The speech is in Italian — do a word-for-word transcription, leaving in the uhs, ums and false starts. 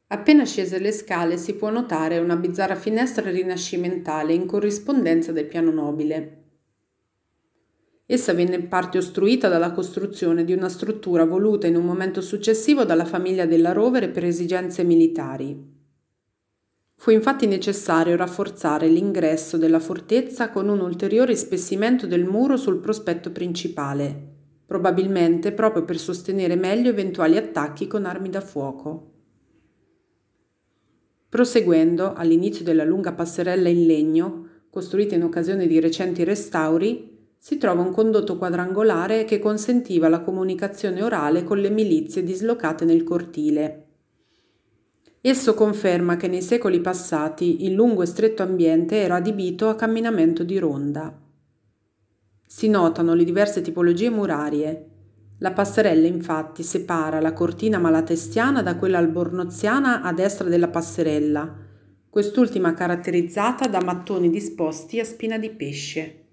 Appena scese le scale si può notare una bizzarra finestra rinascimentale in corrispondenza del piano nobile. Essa venne in parte ostruita dalla costruzione di una struttura voluta in un momento successivo dalla famiglia della Rovere per esigenze militari. Fu infatti necessario rafforzare l'ingresso della fortezza con un ulteriore ispessimento del muro sul prospetto principale, probabilmente proprio per sostenere meglio eventuali attacchi con armi da fuoco. Proseguendo, all'inizio della lunga passerella in legno, costruita in occasione di recenti restauri, si trova un condotto quadrangolare che consentiva la comunicazione orale con le milizie dislocate nel cortile. Esso conferma che nei secoli passati il lungo e stretto ambiente era adibito a camminamento di ronda. Si notano le diverse tipologie murarie. La passerella infatti separa la cortina malatestiana da quella albornoziana a destra della passerella, quest'ultima caratterizzata da mattoni disposti a spina di pesce.